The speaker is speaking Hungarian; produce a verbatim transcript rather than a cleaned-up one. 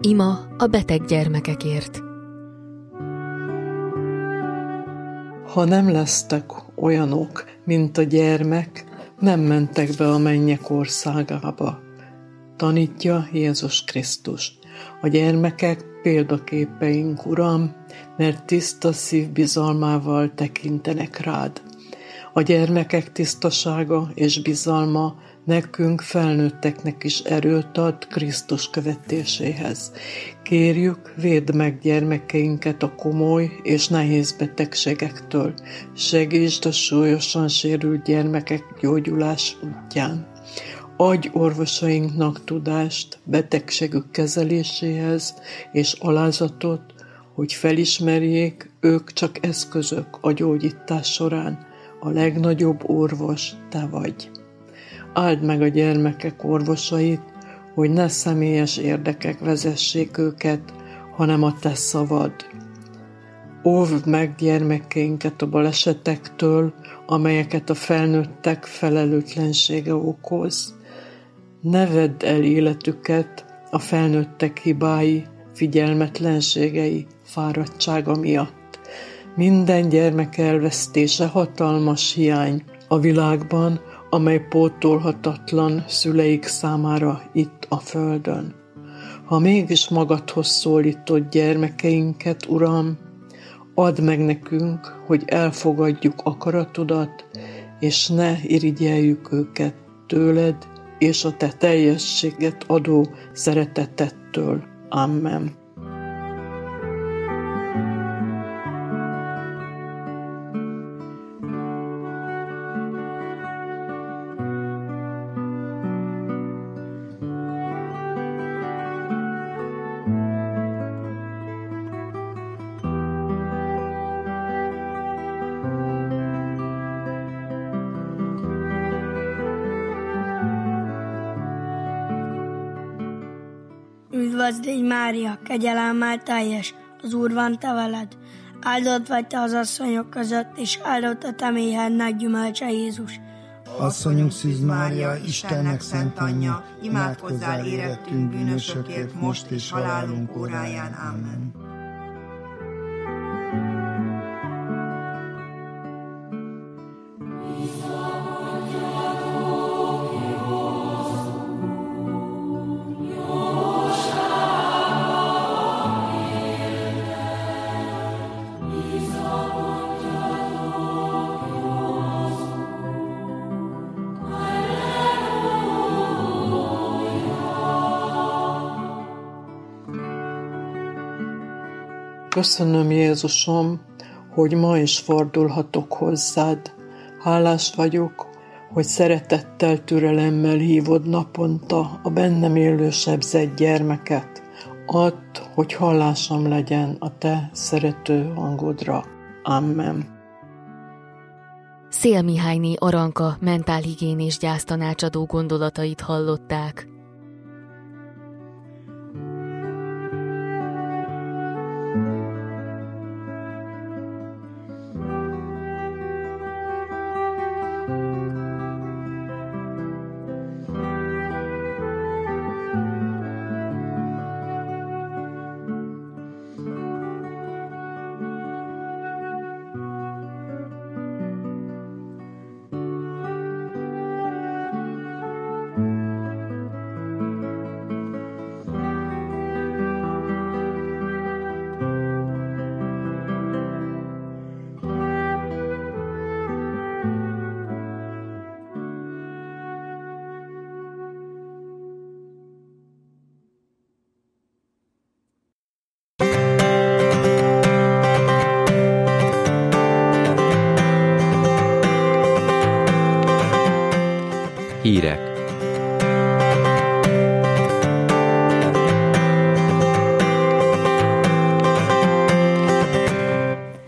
Ima a beteg gyermekekért. Ha nem lesztek olyanok, mint a gyermek, nem mentek be a mennyek országába. Tanítja Jézus Krisztus. A gyermekek példaképeink, Uram, mert tiszta szív bizalmával tekintenek rád. A gyermekek tisztasága és bizalma nekünk felnőtteknek is erőt ad Krisztus követéséhez. Kérjük, védd meg gyermekeinket a komoly és nehéz betegségektől. Segítsd a súlyosan sérült gyermekek gyógyulás útján. Adj orvosainknak tudást betegségük kezeléséhez és alázatot, hogy felismerjék, ők csak eszközök a gyógyítás során. A legnagyobb orvos te vagy. Áld meg a gyermekek orvosait, hogy ne személyes érdekek vezessék őket, hanem a te szavad. Óvd meg gyermekeinket a balesetektől, amelyeket a felnőttek felelőtlensége okoz. Ne vedd el életüket a felnőttek hibái, figyelmetlenségei, fáradtsága miatt. Minden gyermek elvesztése hatalmas hiány a világban, amely pótolhatatlan szüleik számára itt a földön. Ha mégis magadhoz szólítod gyermekeinket, Uram, add meg nekünk, hogy elfogadjuk akaratodat, és ne irigyeljük őket tőled, és a te teljességet adó szeretetettől. Amen. Üdvözl légy, Mária, kegyelemmel teljes, az Úr van te veled. Áldott vagy te az asszonyok között, és áldott a te méhednek gyümölcse, Jézus. Asszonyunk Szűz Mária, Istennek szent anyja, imádkozzál érettünk bűnösökért, most és halálunk óráján. Amen. Köszönöm, Jézusom, hogy ma is fordulhatok hozzád. Hálás vagyok, hogy szeretettel, türelemmel hívod naponta a bennem élő sebzett gyermeket. Add, hogy hallásom legyen a te szerető hangodra. Amen. Szél Mihályné Aranka mentálhigiénés gyásztanácsadó gondolatait hallották. Hírek.